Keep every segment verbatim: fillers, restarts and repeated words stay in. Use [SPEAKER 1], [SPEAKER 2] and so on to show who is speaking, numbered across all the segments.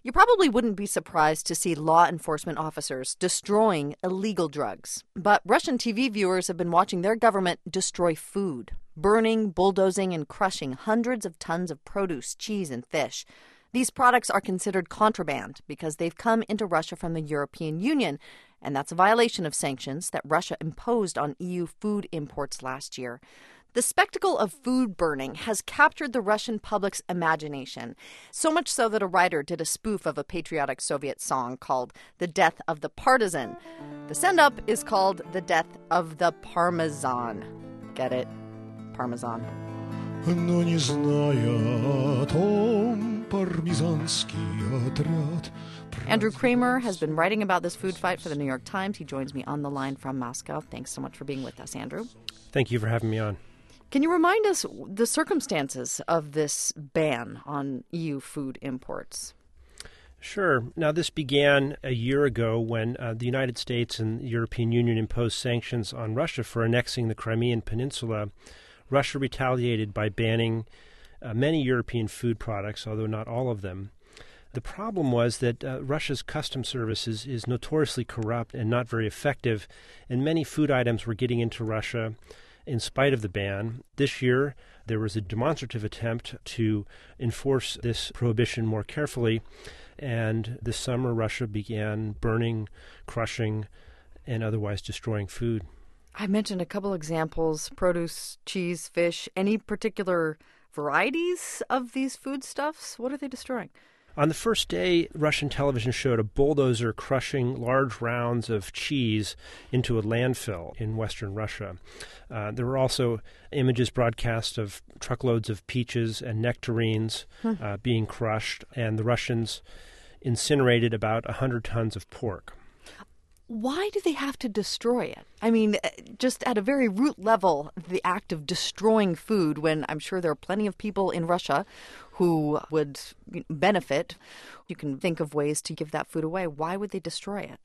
[SPEAKER 1] You probably wouldn't be surprised to see law enforcement officers destroying illegal drugs. But Russian T V viewers have been watching their government destroy food, burning, bulldozing, and crushing hundreds of tons of produce, cheese, and fish. These products are considered contraband because they've come into Russia from the European Union, and that's a violation of sanctions that Russia imposed on E U food imports last year. The spectacle of food burning has captured the Russian public's imagination, so much so that a writer did a spoof of a patriotic Soviet song called The Death of the Partisan. The send-up is called The Death of the Parmesan. Get it? Parmesan.
[SPEAKER 2] Но не зная о том, пармезанский отряд.
[SPEAKER 1] Andrew Kramer has been writing about this food fight for the New York Times. He joins me on the line from Moscow. Thanks so much for being with us, Andrew.
[SPEAKER 3] Thank you for having me on.
[SPEAKER 1] Can you remind us the circumstances of this ban on E U food imports?
[SPEAKER 3] Sure. Now, this began a year ago when uh, the United States and the European Union imposed sanctions on Russia for annexing the Crimean Peninsula. Russia retaliated by banning uh, many European food products, although not all of them. The problem was that uh, Russia's customs service is, is notoriously corrupt and not very effective, and many food items were getting into Russia in spite of the ban. This year, there was a demonstrative attempt to enforce this prohibition more carefully, and this summer Russia began burning, crushing, and otherwise destroying food.
[SPEAKER 1] I mentioned a couple examples, produce, cheese, fish. Any particular varieties of these foodstuffs? What are they destroying?
[SPEAKER 3] On the first day, Russian television showed a bulldozer crushing large rounds of cheese into a landfill in western Russia. Uh, there were also images broadcast of truckloads of peaches and nectarines hmm. uh, being crushed, and the Russians incinerated about one hundred tons of pork.
[SPEAKER 1] Why do they have to destroy it? I mean, just at a very root level, the act of destroying food, when I'm sure there are plenty of people in Russia who would benefit. You can think of ways to give that food away. Why would they destroy it?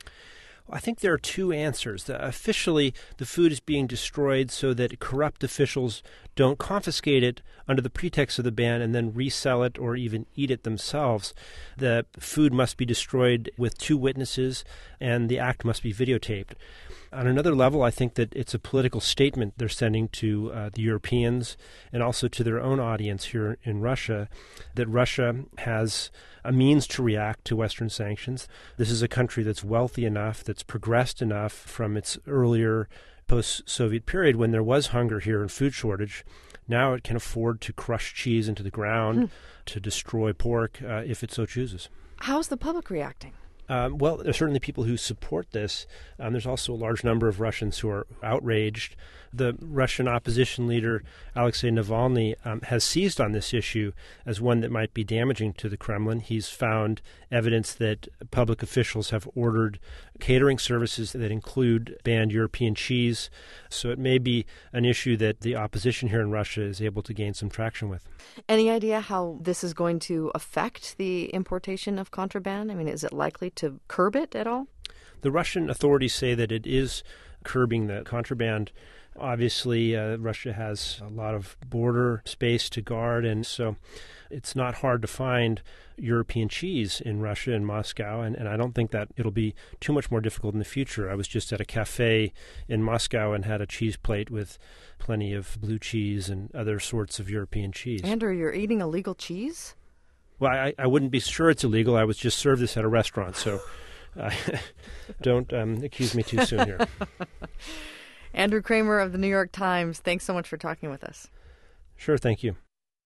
[SPEAKER 3] I think there are two answers. The, officially, the food is being destroyed so that corrupt officials don't confiscate it under the pretext of the ban and then resell it or even eat it themselves. The food must be destroyed with two witnesses, and the act must be videotaped. On another level, I think that it's a political statement they're sending to uh, the Europeans and also to their own audience here in Russia, that Russia has a means to react to Western sanctions. This is a country that's wealthy enough, that's progressed enough from its earlier post-Soviet period when there was hunger here and food shortage. Now it can afford to crush cheese into the ground, hmm. to destroy pork uh, if it so chooses.
[SPEAKER 1] How's the public reacting?
[SPEAKER 3] Um, well, there are certainly people who support this. Um, there's also a large number of Russians who are outraged. The Russian opposition leader, Alexei Navalny, um, has seized on this issue as one that might be damaging to the Kremlin. He's found evidence that public officials have ordered catering services that include banned European cheese. So it may be an issue that the opposition here in Russia is able to gain some traction with.
[SPEAKER 1] Any idea how this is going to affect the importation of contraband? I mean, is it likely to curb it at all?
[SPEAKER 3] The Russian authorities say that it is curbing the contraband. Obviously, uh, Russia has a lot of border space to guard, and so it's not hard to find European cheese in Russia and Moscow, and, and I don't think that it'll be too much more difficult in the future. I was just at a cafe in Moscow and had a cheese plate with plenty of blue cheese and other sorts of European cheese.
[SPEAKER 1] Andrew, you're eating illegal cheese?
[SPEAKER 3] Well, I, I wouldn't be sure it's illegal. I was just served this at a restaurant, so uh, don't um, accuse me too soon here.
[SPEAKER 1] Andrew Kramer of the New York Times, thanks so much for talking with us.
[SPEAKER 3] Sure, thank you.